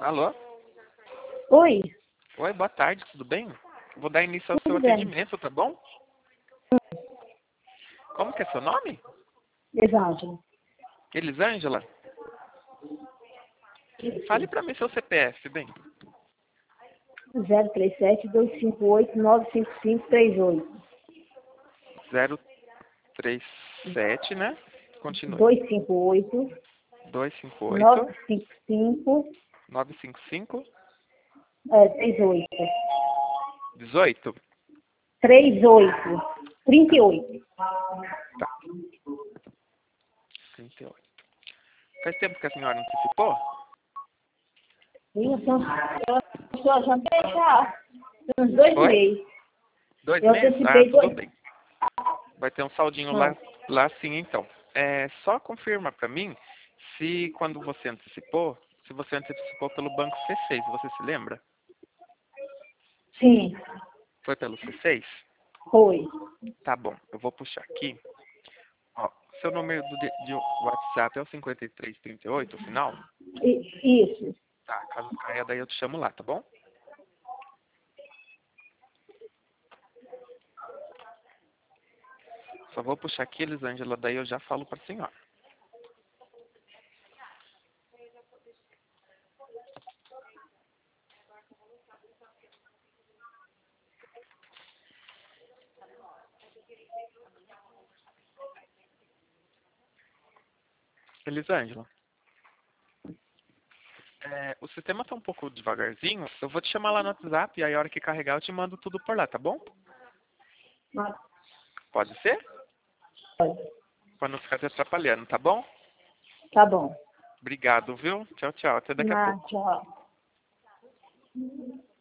Alô? Oi, Oi, boa tarde, tudo bem? Vou dar início ao seu tudo bem? atendimento, tá bom? Como que é seu nome? Elisângela. Elisângela? Fale pra mim seu CPF, bem. 037-258-95538. 037, né? Continue. 258 258 955 955 38. 18. 38. 38. Tá, 38. Faz tempo que a senhora antecipou? Eu já tenho já uns 2 Oi? meses. 2 Eu meses? Ah, antecipei tudo 2. bem. Vai ter um saldinho lá sim, então. Só confirma pra mim se quando você antecipou, se você antecipou pelo banco C6, você se lembra? Sim, Foi pelo C6? foi. Tá bom, eu vou puxar aqui. Ó, seu número de WhatsApp é o 5338, o final? Isso. Tá, caso caia, daí eu te chamo lá, tá bom? Só vou puxar aqui, Elisângela, daí eu já falo pra senhora. Elisângela, o sistema tá um pouco devagarzinho. Eu vou te chamar lá no WhatsApp e aí a hora que carregar eu te mando tudo por lá, tá bom? Pode ser? Pra não ficar te atrapalhando, tá bom? Tá bom. Obrigado, viu? Tchau, tchau. Até daqui a pouco. Tchau.